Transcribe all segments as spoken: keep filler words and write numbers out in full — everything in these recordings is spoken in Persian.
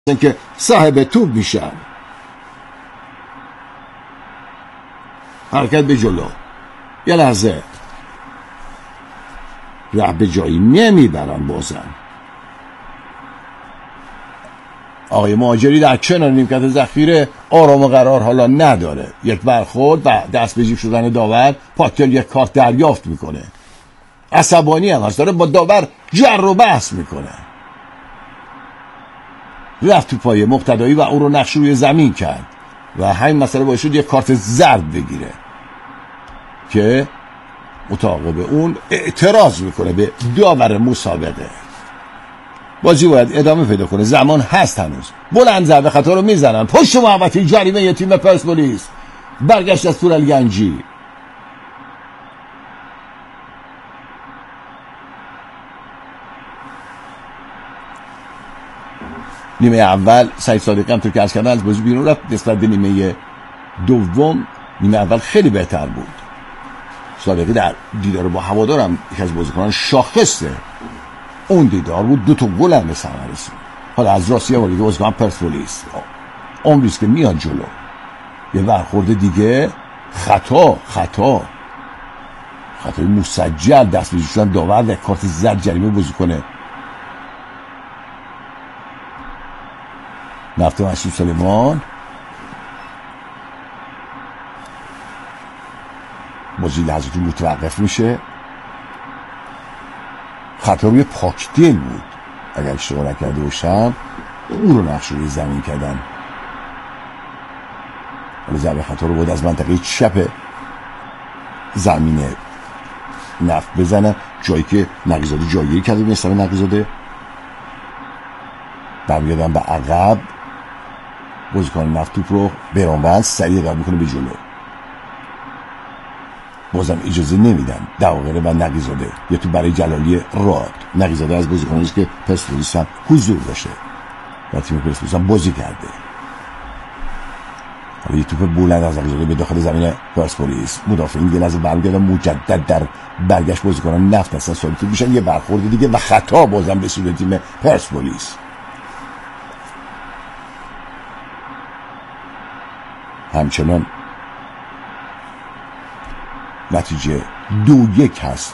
که صاحب توپ میشن. حرکت به جلو، یه لحظه ره به جایی نمیبرن. بازن آقای مهاجری در کنار نیمکت ذخیره آرام و قرار حالا نداره. یک برخورد و دست به جیب شدن داور، پاتل یک کارت دریافت میکنه. عصبانی هم هست، داره با داور جر و بحث میکنه. رفت تو پای مقتدایی و اون رو نقش روی زمین کرد و همین مسئله باعث شد یک کارت زرد بگیره که مطابق اون اعتراض میکنه به داور مسابقه. بازی باید ادامه پیدا کنه، زمان هست هنوز. بلند ضربه خطا رو میزنن، پشت محوطه جریمه ی تیم پرسپولیس. برگشت از تورالگنجی، نیمه اول سعید صادقی هم تو که عرض کردن از بازی بیرون رفت. نسبت به نیمه دوم نیمه اول خیلی بهتر بود. صادقی در دیدار با هوادارم یکی از بازیکنان شاخصه اون دیدار بود، دو تا گل هم به ثمر رسید. حالا از راستی هم دیگه بازیکن پرسپولیس عمریست که میاد جلو، یه برخورد دیگه خطا خطا خطای مسجل، دست به شدن داور و کارت زرد جریمه بازیکن نفت مسعود سلیمان. بازی لحظاتی متوقف میشه. خطا روی پاکدل بود اگر اشتباه نکرده باشم، اون رو نقش روی زمین کردن. حالا ضربه خطا رو بود از منطقه چپ زمین نفت بزنن، جایی که نقیزاده جایگیری کرده بود. مثلا نقیزاده برمیگردن به عقب، بازیکن نفت توپ رو برانبند سریع قرار میکنه به جلو. بازم اجازه نمیدن دواقره و نقیزاده. یه تو برای جلالی راد. نقیزاده از بازیکنانیست که پرسپولیس هم حضور داشته و تیم پرسپولیس هم بازی کرده. حالا یه توپ بلند از نقیزاده به داخل زمین پرسپولیس، مدافعین یه لحظه برمیگردن، مجدد در برگشت بازیکنان نفت هستن ثابت میشن. یه برخورد دیگه و خطا بازم به سود تیم پرسپولیس. همچنان نتیجه دو یک هست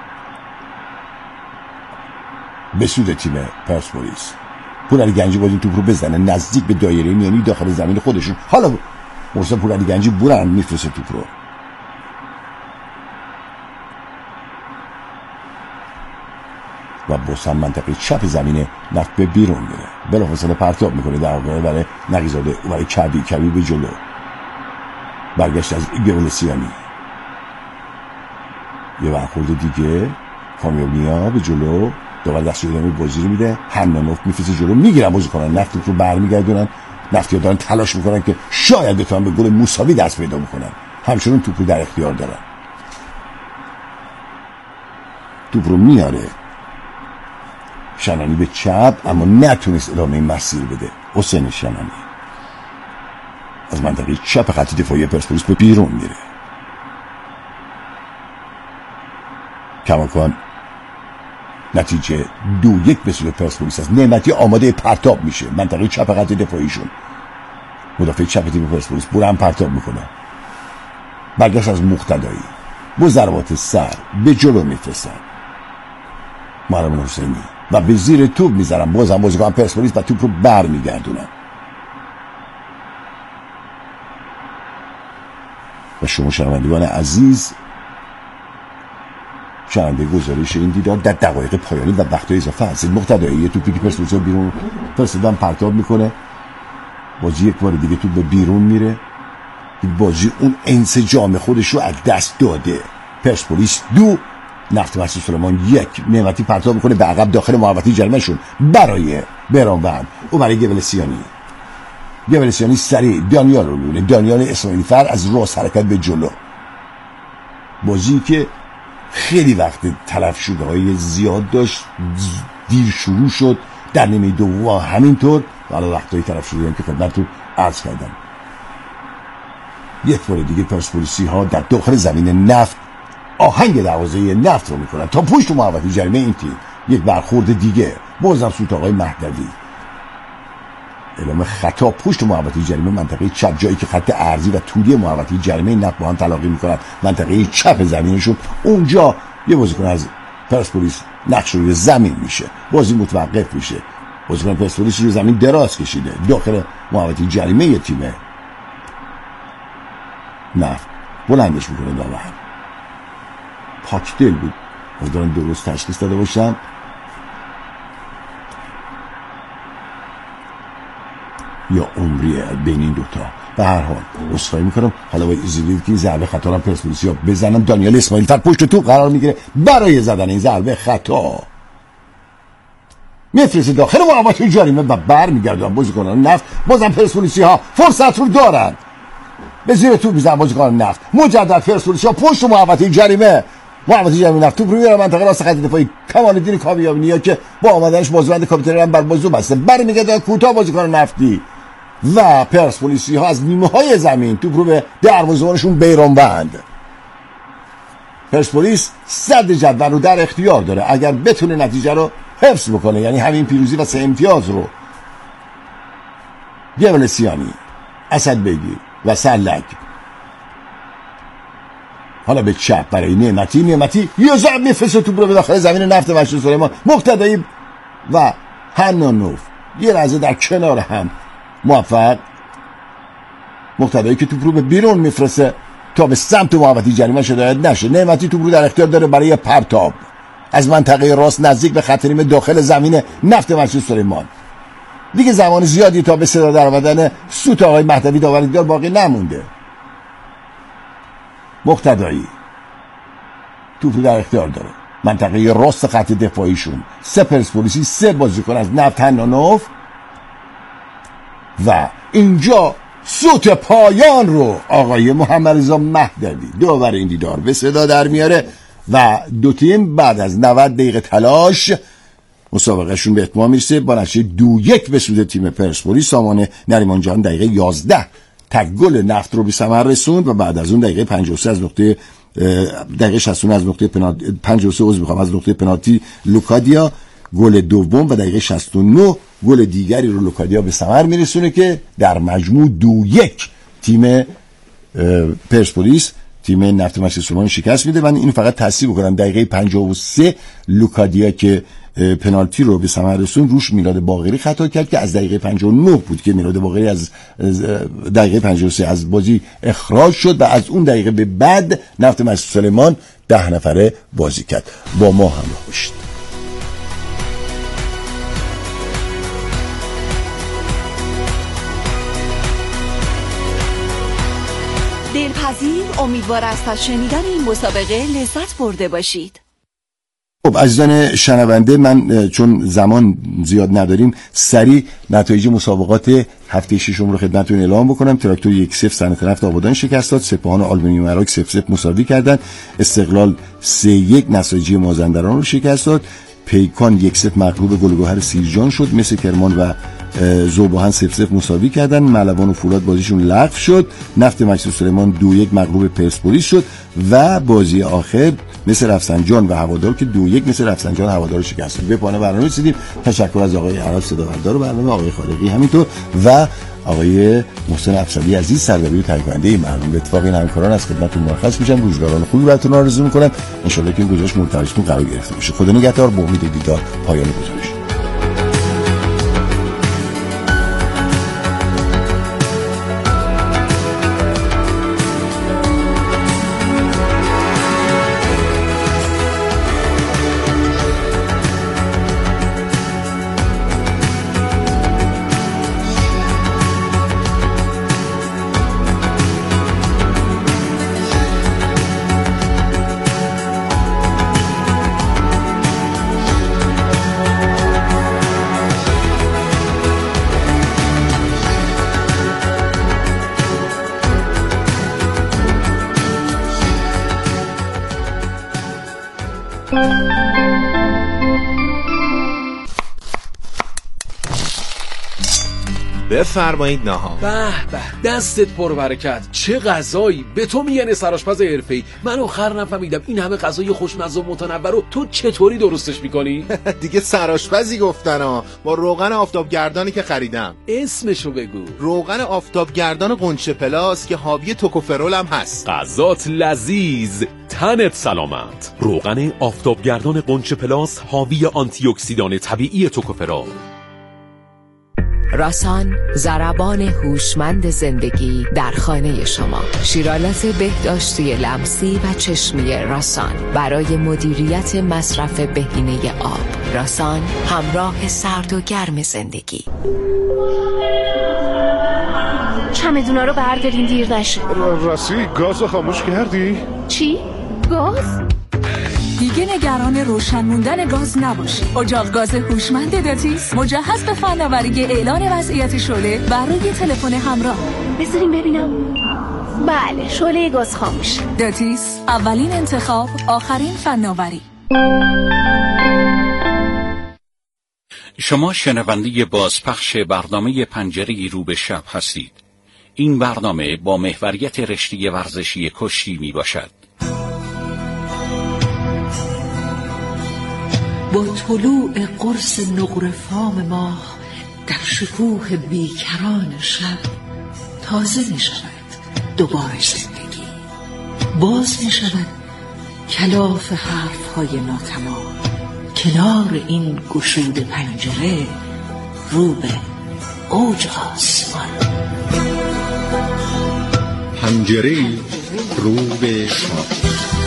به سود تیم پرسپولیس. پورعلی گنجی باید این توپ رو بزنه نزدیک به دایره میانی داخل زمین خودشون. حالا مرسا پورعلی گنجی بلند میفرسته توپ رو. و بازم منطقه چپ زمین نفت به بیرون میره. بلافاصله پرتاب میکنه در واقع برای نقیزاده و برای کبی کبی به جلو. برگشت از گولسیانی، یه برخورد دیگه کامیابنیا به جلو، داور دست ادامه بازی رو میده. حنانوف میفرسته جلو، میگیرن بازیکنان نفت رو برمیگردونن. نفتی‌ها دارن تلاش میکنن که شاید بتونن به گل مساوی دست پیدا بکنن. همچنان توپ رو در اختیار دارن. توپ رو میاره شنانی به چپ، اما نتونست ادامه مسیر بده. حسین شنانی از منطقه چپ خط دفاعی پرسپولیس به بیرون میره. کماکان نتیجه دو یک به سود پرسپولیس است. نعمتی آماده پرتاب میشه منطقه چپ خط دفاعیشون. مدافع چپ تیم پرسپولیس بلند پرتاب میکنه. برگشت از مقتدایی با ضربات سر به جلو میفرستن محرم حسینی و به زیر توپ میذارن. بازم بازیکن پرسپولیس و توپ رو بر میگردونن. و شما شنوندگان عزیز، شنونده گزارش این دیدار در دقایق پایانی و وقت‌های اضافه هستید. مقتدایی توپی که پرسپولیس رو بیرون فرستادن پرتاب میکنه. بازی یک بار دیگه توپ به بیرون میره. بازی اون انسجام خودش رو از دست داده. پرسپولیس دو، نفت مسعود سلیمان یک. نعمتی پرتاب میکنه به عقب داخل محوطه جریمه‌شون برای برانوند و برای گولسیانی. گولسیانی سریع دانیال رو میبینه. دانیال اسماعیلی فر از راست حرکت به جلو. بازی که خیلی وقت تلف شده های زیاد داشت، دیر شروع شد. در نیمه دوم همینطور. حالا وقتایی تلف شده هم که خدمتتون عرض کردم. یک بار دیگه پرسپولیسی ها در داخل زمین نفت آهنگ دروازه نفت رو میکنن تا پشت محوطه جریمه این تیم. یک برخورد دیگه بازم سوت آقای مهدوی. اعلام خطا پشت محوطه جریمه منطقه چپ، جایی که خط عرضی و طولی محوطه جریمه نفت با هم تلاقی میکنن، منطقه چپ زمینشون، اونجا یه بازیکن از پرسپولیس نقش روی زمین میشه، بازی متوقف میشه. بازیکن پرسپولیس روی زمین دراز کشیده داخل محوطه جریمه یه تیمه، نفت بلندش میکنه داور. پاکدل بود، از دارم درست تشخیص داده باشم. یا عمریه بین این دوتا. به هر حال اصخایی میکنم. حالا با ایزیدید که این ضربه خطا رو پرسپولیسیا بزنم، دانیال اسماعیل فر پشت تو قرار میگیره برای زدن این ضربه خطا، میفرسته داخل محوطه جریمه و برمیگردن بازیکنان نفت. بازم پرسپولیسیا فرصت رو دارن، به زیر توپ میزنن بازیکنان نفت. مجدد پرسپولیسیا پشت محوطه جریمه، محوطه جریمه نفت توپ رو میاره منطقه راست خط دفاعی. کمال‌الدین کاویانی که با آمدنش بازوبند کاپیتان هم بر بازو بسته، برمیگرده کوتاه بازیکن نفتی و پرسپولیسی ها از نیمه های زمین توپ رو به دروازه‌بانشون بیرون بند. پرسپولیس صدر جدول رو در اختیار داره اگر بتونه نتیجه رو حفظ بکنه، یعنی همین پیروزی و سه امتیاز رو. گولسیانی، اسدبگی و سلک. حالا به چپ برای نعمتی. نعمتی یه ضربه میفرسته توپ رو به داخل زمین نفت مشروط سلیمان. مقتدی و حنانوف یه لحظه در کنار هم موفق. مقتدی که توپ رو به بیرون میفرسته تا به سمت محوطه جریمه هدایت نشه. نعمتی توپ رو در اختیار داره برای پرتاب از منطقه راست نزدیک به خط نیمه داخل زمین نفت مشروط سلیمان. دیگه زمان زیادی تا به صدا در آمدن سوت آقای مهدوی داور دیدار باقی نمونده. مقتدی توپ رو در اختیار داره منطقه راست خط دفاعیشون. سه پرسپولیسی، سه بازیکن از نفت، حنانوف و اینجا سوت پایان رو آقای محمد رضا مهدوی داور این دیدار به صدا در میاره و دو تیم بعد از نود دقیقه تلاش مسابقهشون به اتمام میرسه با نتیجه دو یک به سود تیم پرسپولیس. سامان نریمان جان دقیقه یازده تک گل نفت رو به ثمر رسوند و بعد از اون دقیقه پنجاه و سه از نقطه دقیقه شصت و نه از نقطه پنالتی پنجاه و سه عضو میخوام از نقطه پنالتی لوکادیا گل دوم و دقیقه شصت و نه گل دیگری رو لوکادیا به ثمر میرسونه که در مجموع دو یک تیم پرسپولیس تیم نفت مشروط سلیمان شکست میده. من اینو فقط تصحیح بکنم، دقیقه پنجاه و سه لوکادیا که پنالتی رو به ثمر رسون روش میلاد باقری خطا کرد که از دقیقه پنجاه و نه بود که میلاد باقری از دقیقه پنجاه و سه از بازی اخراج شد و از اون دقیقه به بعد نفت مشروط سلیمان ده نفره بازی کرد. با ما همراه باشید. دلپذیر، امیدوار است از شنیدن این مسابقه لذت برده باشید. خب عزیزان شنونده، من چون زمان زیاد نداریم سریع نتایج مسابقات هفته ششم رو خدمتتون اعلام بکنم. تراکتور یک صفر صنعت نفت آبادان شکست داد. سپاهان آلومینیوم عراق صفر صفر مساوی کردند. استقلال سه یک نساجی مازندران رو شکست داد. پیکان یک صفر مغلوب گلگهر سیرجان شد. مس کرمان و ذوباهن صفر صفر مساوی کردن. ملوان و فولاد بازیشون لغو شد. نفت مشروط سلیمان دو یک مغلوب پرسپولیس شد و بازی آخر مثل رفسنجان و هوادار که دو یک مثل رفسنجان هوادار شکست داد. به پایان برنامه رسیدیم. تشکر از آقای عرب صداوردار برنامه، آقای خالقی همینطور و آقای محسن افسری عزیز سردبیر و تهیه کننده این برنامه. به اتفاق این همکاران از خدمتتون مرخص میشم. روزگاران خوبی براتون آرزو میکنم. ان شاء الله که این گزارش مورد توجهتون قرار گرفته باشه. خدا نگهدار. با امید دیدار پایان گزارش. بفرمایید ناهار. به به، دستت پر برکت. چه غذایی! به تو میگن سرآشپز حرفه‌ای. من آخر نفهمیدم این همه غذای خوشمزه و متنوع رو تو چطوری درستش میکنی؟ دیگه سرآشپزی گفتن ها، با روغن آفتابگردانی که خریدم. اسمشو بگو. روغن آفتابگردان قنچه پلاس که حاوی توکوفرول هم هست. غذات لذیذ، تنت سلامت. روغن آفتابگردان قنچه پلاس حاوی آنتی اکسیدان طبیعی توکوفرول. راسان، ضربان هوشمند زندگی در خانه شما. شیرالات بهداشتی لمسی و چشمی راسان برای مدیریت مصرف بهینه آب. راسان، همراه سرد و گرم زندگی. چمدونا رو بردارین دیر نشه. راستی گازو خاموش کردی؟ چی؟ گاز؟ دیگه نگران روشن موندن گاز نباشی. اجاق گاز هوشمند داتیس مجهز به فناوری اعلان وضعیت شعله بر روی تلفن همراه. بذاریم ببینم. بله، شعله گاز خاموش. داتیس، اولین انتخاب، آخرین فناوری. شما شنونده بازپخش برنامه پنجره رو به شب هستید. این برنامه با محوریت رشته ورزشی کشتی می باشد. با طلوع قرص نقره فام ماه در شکوه بیکران شب تازه می شود دوباره زندگی. باز می شود کلاف حرف های ناتمام کنار این گشود پنجره رو به اوج آسمان. پنجره رو به شب.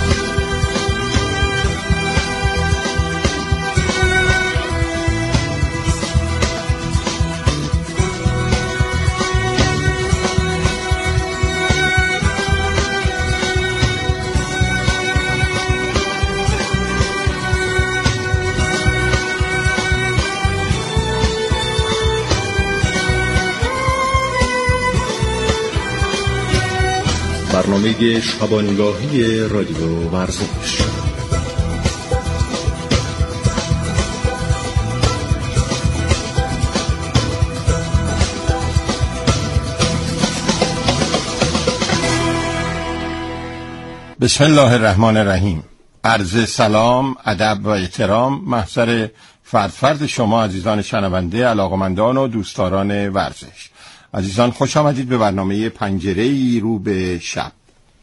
برنامه شبانگاهی رادیو ورزش. بسم الله الرحمن الرحیم. عرض سلام، ادب و احترام محضر فرد فرد شما عزیزان شنونده، علاقمندان و دوستداران ورزش. عزیزان خوش آمدید به برنامه پنجره‌ای رو به شب.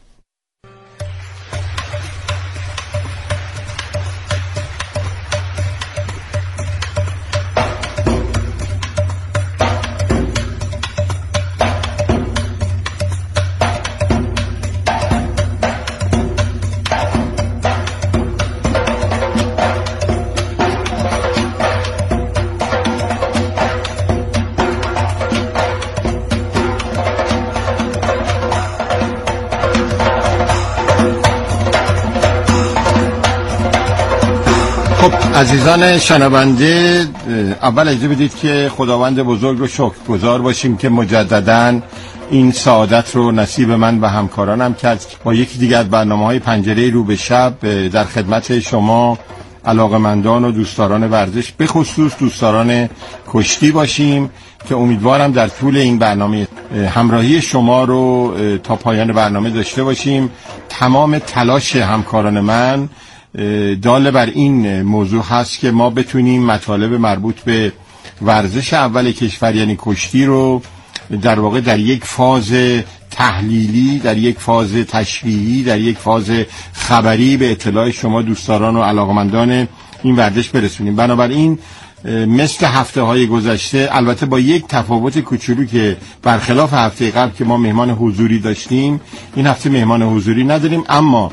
عزیزان شنونده، اول اجازه بدید که خداوند بزرگ رو شکرگزار باشیم که مجدداً این سعادت رو نصیب من و همکارانم کرد با یکی دیگر برنامه‌های پنجره رو به شب در خدمت شما علاقمندان و دوستداران ورزش، به خصوص دوستداران کشتی باشیم که امیدوارم در طول این برنامه همراهی شما رو تا پایان برنامه داشته باشیم. تمام تلاش همکاران من دال بر این موضوع هست که ما بتونیم مطالب مربوط به ورزش اول کشور یعنی کشتی رو در واقع در یک فاز تحلیلی، در یک فاز تشریحی، در یک فاز خبری به اطلاع شما دوستداران و علاقمندان این ورزش برسونیم. بنابراین مثل هفته های گذشته، البته با یک تفاوت کوچولو که برخلاف هفته قبل که ما مهمان حضوری داشتیم، این هفته مهمان حضوری نداریم، اما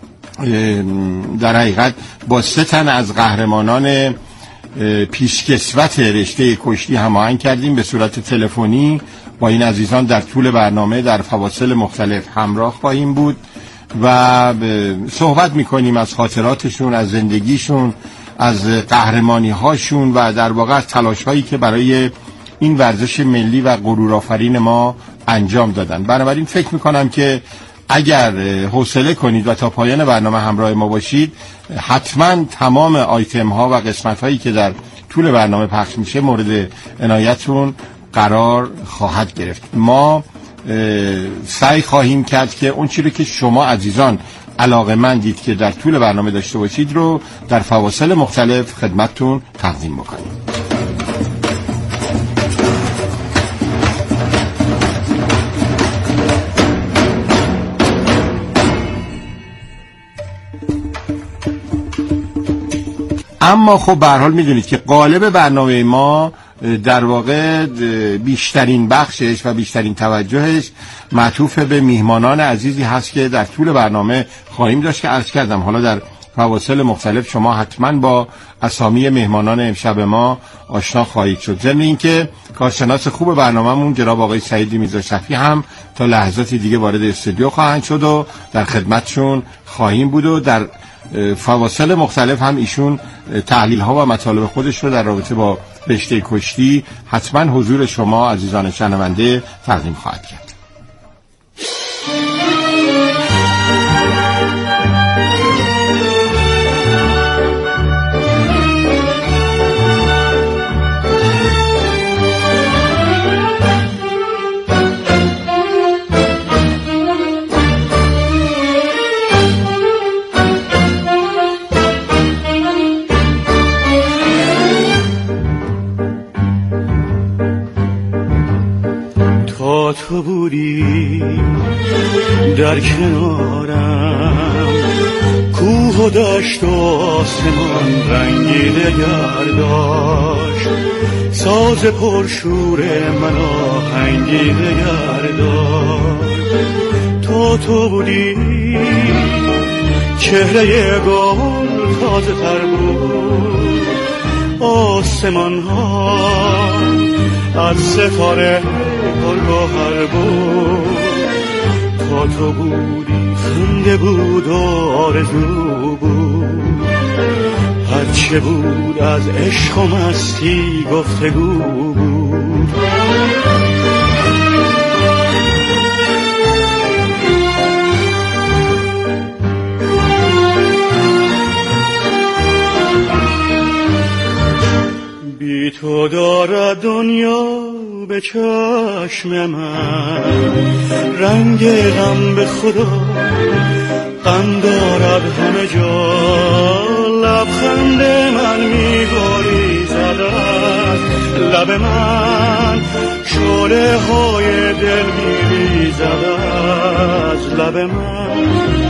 در حقیقت با سه تن از قهرمانان پیشکسوت رشته کشتی هماهنگ کردیم به صورت تلفنی. با این عزیزان در طول برنامه در فواصل مختلف همراه خواهیم بود و صحبت میکنیم از خاطراتشون، از زندگیشون، از قهرمانی هاشون و در واقع از تلاش هایی که برای این ورزش ملی و غرورآفرین ما انجام دادن. بنابراین فکر میکنم که اگر حوصله کنید و تا پایان برنامه همراه ما باشید، حتما تمام آیتم ها و قسمت هایی که در طول برنامه پخش میشه مورد عنایتون قرار خواهد گرفت. ما سعی خواهیم کرد که اون چیزی که شما عزیزان علاقه‌مندید که در طول برنامه داشته باشید رو در فواصل مختلف خدمتتون تقدیم بکنیم. اما خب به هر حال میدونید که قالب برنامه ما در واقع بیشترین بخشش و بیشترین توجهش معطوف به میهمانان عزیزی هست که در طول برنامه خواهیم داشت که عرض کردم حالا در فواصل مختلف شما حتما با اسامی مهمانان امشب ما آشنا خواهید شد. ضمن اینکه کارشناس خوب برنامه‌مون جناب آقای سعید میرزا شفیع هم تا لحظاتی دیگه وارد استودیو خواهند شد و در خدمتشون خواهیم بود و در فواصل مختلف هم ایشون تحلیل ها و مطالب خودش رو در رابطه با رشته کشتی حتما حضور شما عزیزان شنونده تقدیم خواهد کرد. تو بودی در کنارم، کوه و دشت و آسمان رنگیده گرداشت، ساز پرشور من آهنگیده گرداشت. تو تو بودی چهره گل تازه تر بود، آسمان ها از ستاره گل گوهر بود. تا تو بودی خنده بود و آرزو بود، هرچه بود از عشق و مستی گفتگو بود. بی تو دارد دنیا به چشم من رنگ غم، به خدا غم دارد همه جا. لبخند من می‌گریزد از لب من، شعله های دل می‌ریزد از لب من.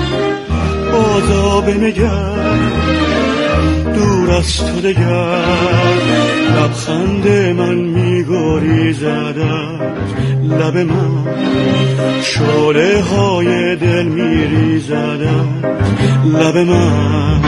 بازا بنگر دور از تو دگر، لبخند من می‌گریزد از لب من، شعله های دل می‌ریزد از لب من.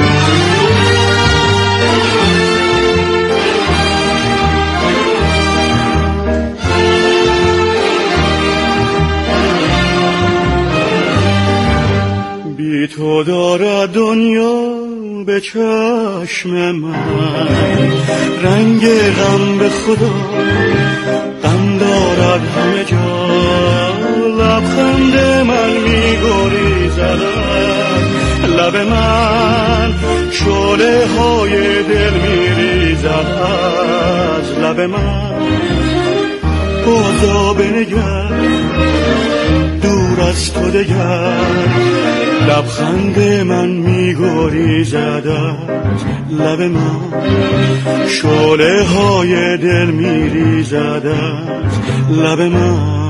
بی تو دارد دنیا به چشم من رنگ غم، به خدا غم دارد همه جا. لبخند من می‌گریزد از لب من، شعله های دل می‌ریزد از لب من. بازا بنگر دور از تو دگر، لبخند من می‌گریزد از لب من، شعله های دل می‌ریزد از لب من.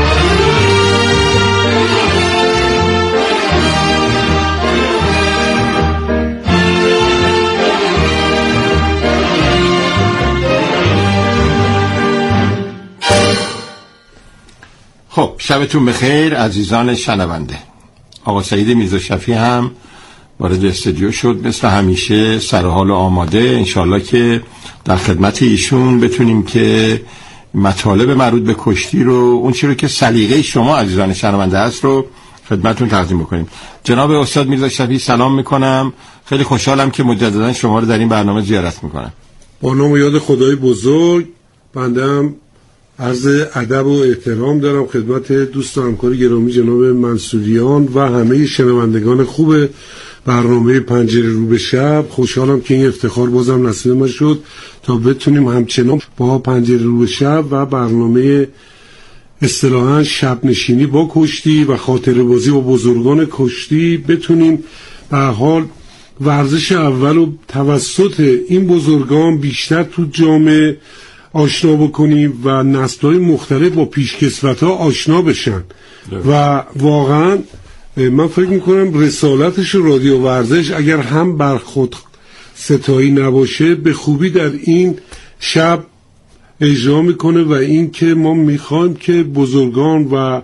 خب شبتون بخیر عزیزان شنونده. آقا سعید میرزا شفیع هم وارد استودیو شد مثل همیشه، سرحال آماده. انشالله که در خدمت ایشون بتونیم که مطالب مربوط به کشتی رو، اون چیزی که سلیقه شما عزیزان شنونده هست رو خدمتتون تقدیم بکنیم. جناب استاد میرزا شفیع سلام میکنم، خیلی خوشحالم که مجددا شما رو در این برنامه زیارت میکنم. با نام و یاد خدای بزرگ، بنده هم عرض ادب و احترام دارم خدمت دوست و همکار گرامی جناب منصوریان و همه شنوندگان خوب برنامه پنجره رو به شب. خوشحالم که این افتخار بازم نصیب من شد تا بتونیم همچنان با پنجره رو به شب و برنامه اصطلاحاً شب نشینی با کشتی و خاطره بازی با بزرگان کشتی بتونیم به حال ورزش اول و توسط این بزرگان بیشتر تو جامعه آشنا بکنیم و نسل‌های مختلف با پیشکسوت‌ها آشنا بشن. و واقعاً من فکر میکنم رسالتش رادیو ورزش اگر هم بر خود ستایی نباشه به خوبی در این شب اجرا میکنه و این که ما میخوایم که بزرگان و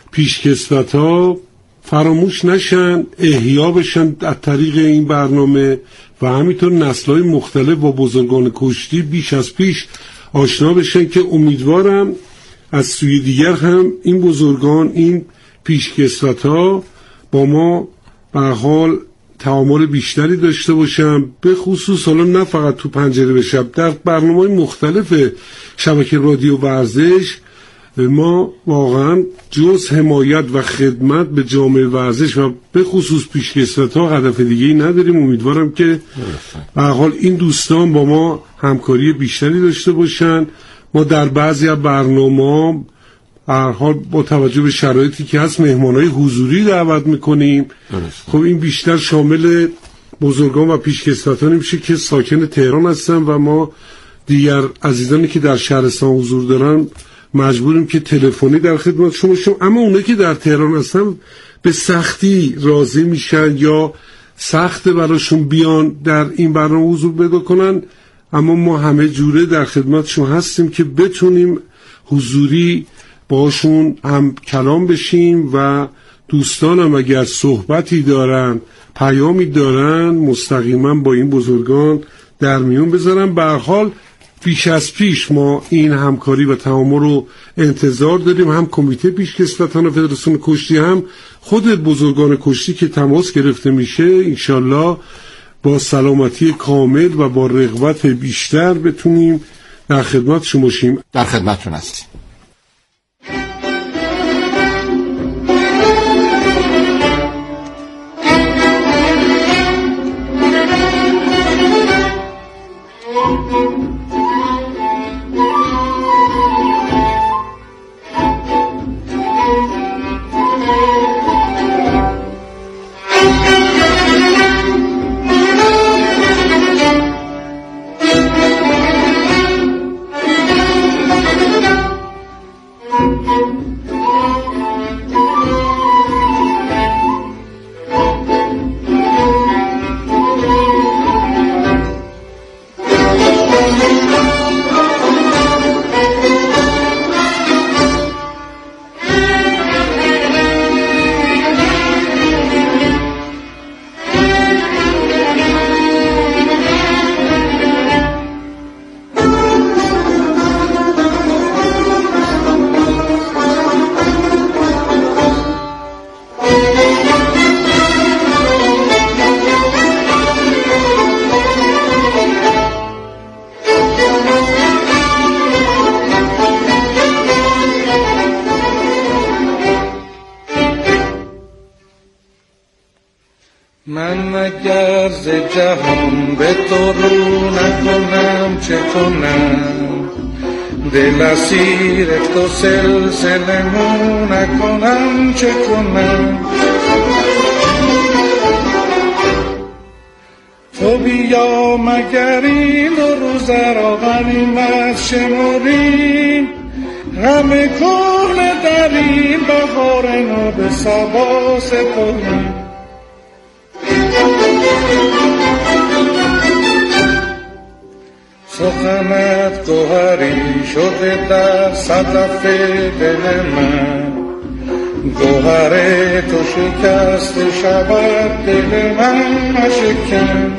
پیشکسوت‌ها فراموش نشن، احیا بشن از طریق این برنامه و همینطور نسل‌های مختلف با بزرگان کشتی بیش از پیش آشنا بشن که امیدوارم از سوی دیگر هم این بزرگان، این پیشکسوت‌ها با ما به حال تعامل بیشتری داشته باشم، به خصوص حالا نه فقط تو پنجره به شب، در برنامه‌های مختلف شبکه رادیو ورزش ما واقعا جز حمایت و خدمت به جامعه ورزش و به خصوص پیشکسوت‌ها هدف دیگه‌ای نداریم. امیدوارم که به حال این دوستان با ما همکاری بیشتری داشته باشن. ما در بعضی از برنامه‌ها هر حال با توجه به شرایطی که هست مهمانای حضوری دعوت میکنیم. خب این بیشتر شامل بزرگان و پیشکسوتانی میشه که ساکن تهران هستن و ما دیگر عزیزانی که در شهرستان حضور دارن مجبوریم که تلفنی در خدمت شما شما اما اونایی که در تهران هستن به سختی راضی میشن یا سخت براشون بیان در این برنامه حضور پیدا کنن، اما ما همه جوره در خدمت شما هستیم که بتونیم حضوری باشون هم کلام بشیم و دوستانم اگر صحبتی دارن، پیامی دارن، مستقیما با این بزرگان در میون بذارن. به هر حال پیش از پیش ما این همکاری و تعامل رو انتظار داریم، هم کمیته پیشکسوتان فدراسیون کشتی هم خود بزرگان کشتی که تماس گرفته میشه انشالله با سلامتی کامل و با رغبت بیشتر بتونیم در خدمت شما باشیم. در خدمتتون هستیم. من اگر ز جهان به تو رو نکنم چه کنم، دل اسیر تو سلسله مو نکنم چه کنم. تو بیا مگر این دو روز را غنیمت شمری، همه کهنه در این بهار نو به صبا سپری. سخنت گوهری شده در صدف دل من، گوهر تو شکست شود دل من شکن.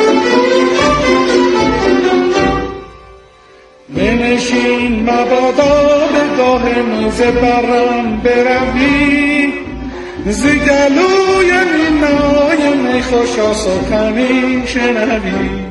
بنشین مبادا به گاه میز برم بروی، ز گلوی نینای می خوشا سخنی شنوی.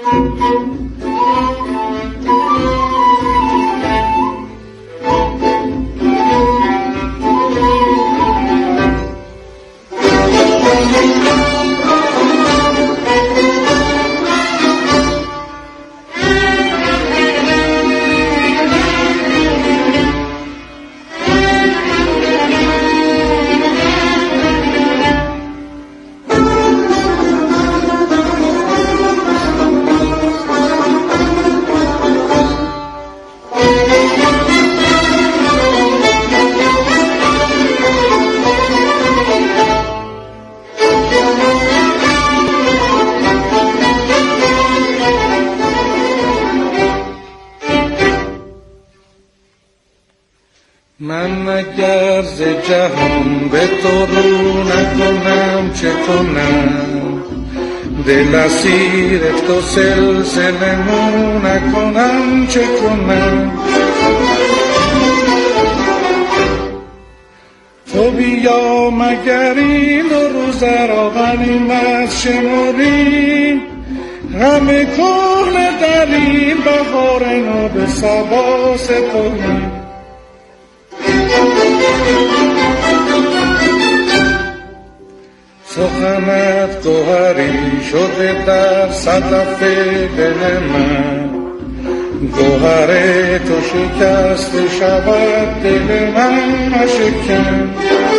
من اگر ز جهان به تو رو نکنم چه کنم، دل اسیر تو سلسله مو نکنم چه کنم. تو بیا مگر این دو روز را غنیمت شمری، همه کهنه در این بهار نو به صبا سپری. سخنت گوهری شده در صدف دل من، گوهر تو شکست شود دل من شکن.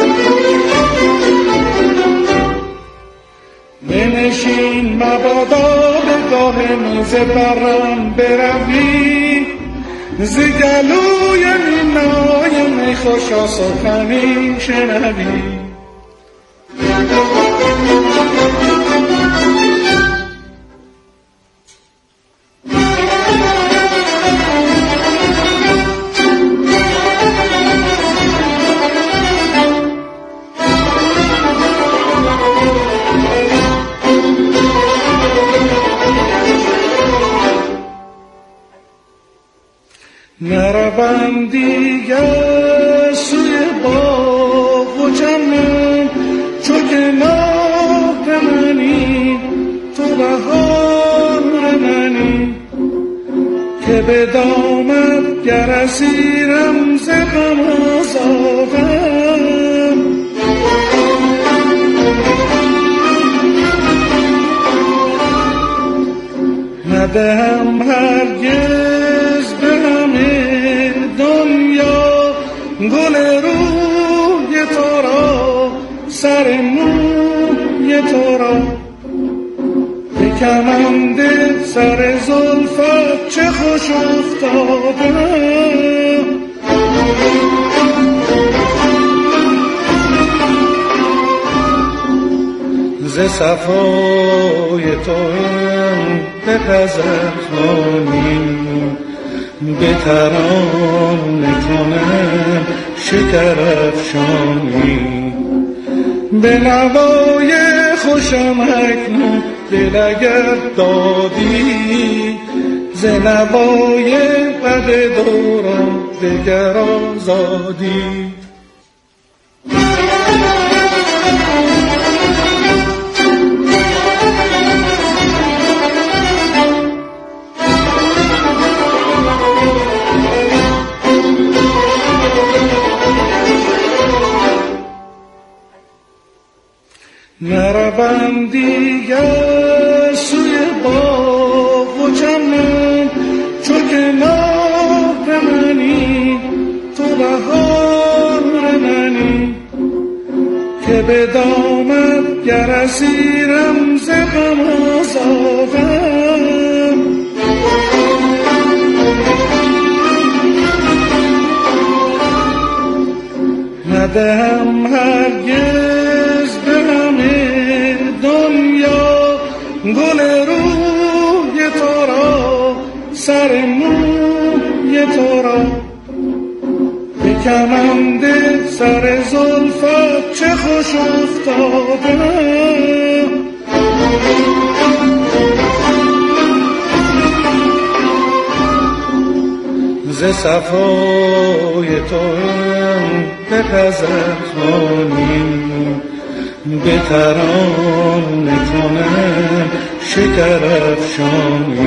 بنشین مبادا به گاه میز برم بروی، ز گلوی نینای می خوشا سخنی شنوی. نروم دیگر سوی باغ و چمن، چو گناه منی تو بهار منی، که به دامت گر اسیرم ز غم آزادم. ندهم هرگز به همه دنیا گل روی تو را، سر موی تو را. به کمند سر زلفت چه خوش افتادم. ز صفای تو بپزد خانی، به ترانه کنم شکر افشانی. به نوای خوشم اکنون دل اگر دادی، ز نوای بد دوران دگر آزادی. نروم دیگر سوی باغ و چمن، چو کنار منی تو بهار منی، که به دامت گر اسیرم ز غم آزادم. ندهم هرگز به همه دنیا گل روی تو را، سر موی تو را. به کمند سر زلفت چه خوش افتادم. ز صفای تو بپزد خانی، به ترانه کنم شکر افشانی.